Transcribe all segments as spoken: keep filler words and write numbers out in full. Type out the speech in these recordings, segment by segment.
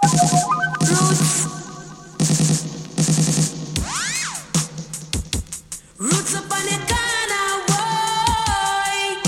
Roots, roots up on the corner, boy.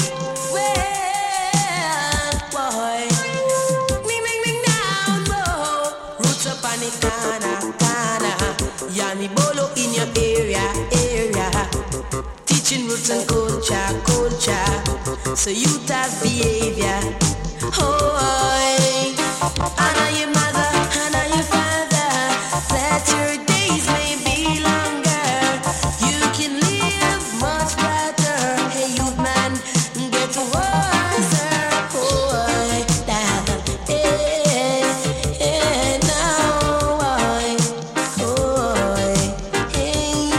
Well, boy. Ring, ring, ring down, boy. Roots up on the corner, corner. Yanni Bolo in your area, area. Teaching roots and culture, culture. So you have behavior. Oh, honor your mother, honor your father. Let your days may be longer. You can live much better. Hey, youth man, get wiser. Oh, now, hey, hey, now, oh, hey,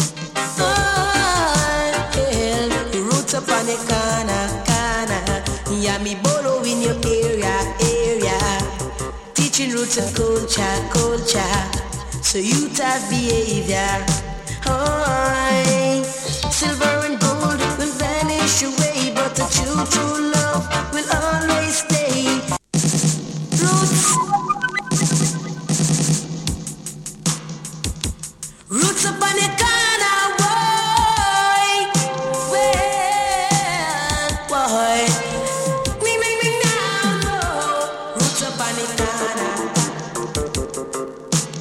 oh, hey. Roots up on the corner, corner. Yeah, me bolo in your area, area. Teaching roots and culture, culture. So you have behavior. Oh, silver and gold will vanish away, but the true, true love will always stay. Roots, roots up on the corner, boy. Well, boy. Ring, ring, ring now, boy. Roots up on the corner.